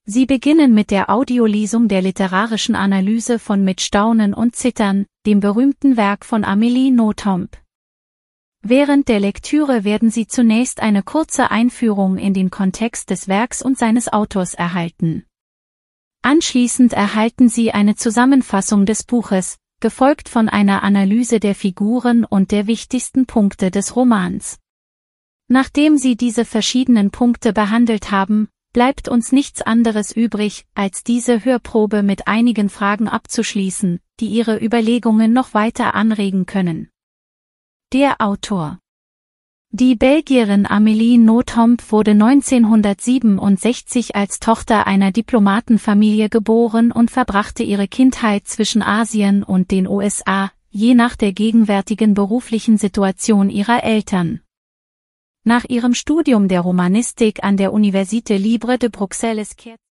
Sie beginnen mit der Audiolesung der literarischen Analyse von Mit Staunen und Zittern, dem berühmten Werk von Amélie Nothomb. Während der Lektüre werden Sie zunächst eine kurze Einführung in den Kontext des Werks und seines Autors erhalten. Anschließend erhalten Sie eine Zusammenfassung des Buches, gefolgt von einer Analyse der Figuren und der wichtigsten Punkte des Romans. Nachdem Sie diese verschiedenen Punkte behandelt haben, bleibt uns nichts anderes übrig, als diese Hörprobe mit einigen Fragen abzuschließen, die Ihre Überlegungen noch weiter anregen können. Der Autor. Die Belgierin Amélie Nothomb wurde 1967 als Tochter einer Diplomatenfamilie geboren und verbrachte ihre Kindheit zwischen Asien und den USA, je nach der gegenwärtigen beruflichen Situation ihrer Eltern. Nach ihrem Studium der Romanistik an der Université Libre de Bruxelles